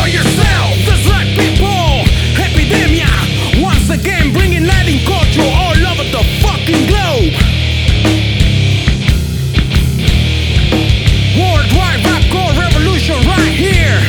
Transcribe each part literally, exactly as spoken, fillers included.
for yourself. That's right, people. Epidemia, once again bringing Latin culture all over the fucking globe. Worldwide rap-core revolution right here.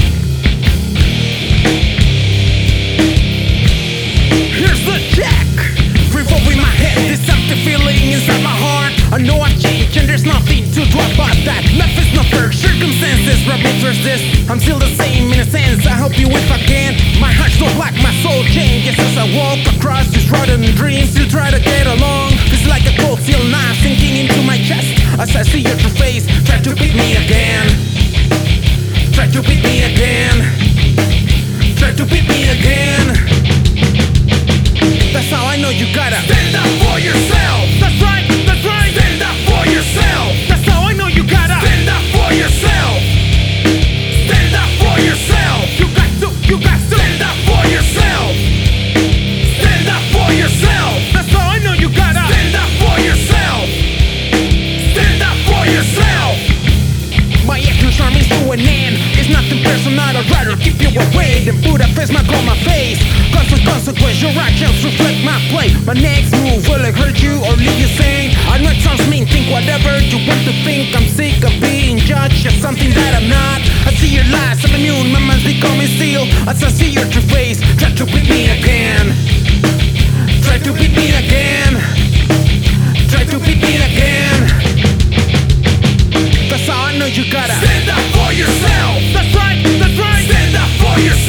Here's the check. Revolving my head, this empty feeling inside my heart. I know I've changed and there's nothing to do about that. Life is not fair, circumstances reverse this. I'm still the same in a sense, I help you if I can. My heart's not like my soul changes as I walk across this rotten dream. Still try to get along, it's like a cold steel knife sinking into my chest. As I see your true face, try to beat me again. Try to beat me again. Try to beat me again. That's how I know you gotta stand up for yourself. That's right, that's right. Stand up for yourself. That's how I know you gotta stand up for yourself. Stand up for yourself. You got to, you got to stand up for yourself. Stand up for yourself. That's how I know you gotta stand up for yourself. Stand up for yourself. My actions are means to an end. It's nothing personal, I'd rather keep you away than put a face mark on my face. Constant consequence, your actions reflect my play. My next move, will it hurt you or leave you sane? I know it sounds mean, think whatever you want to think. I'm sick of being judged as something that I'm not. I see your lies, I'm immune, my mind's becoming steel. As I see your true face, try to beat me again. Try to beat me again. Try to beat me again. That's how I know you gotta stand up for yourself. That's right, that's right. Stand up for yourself.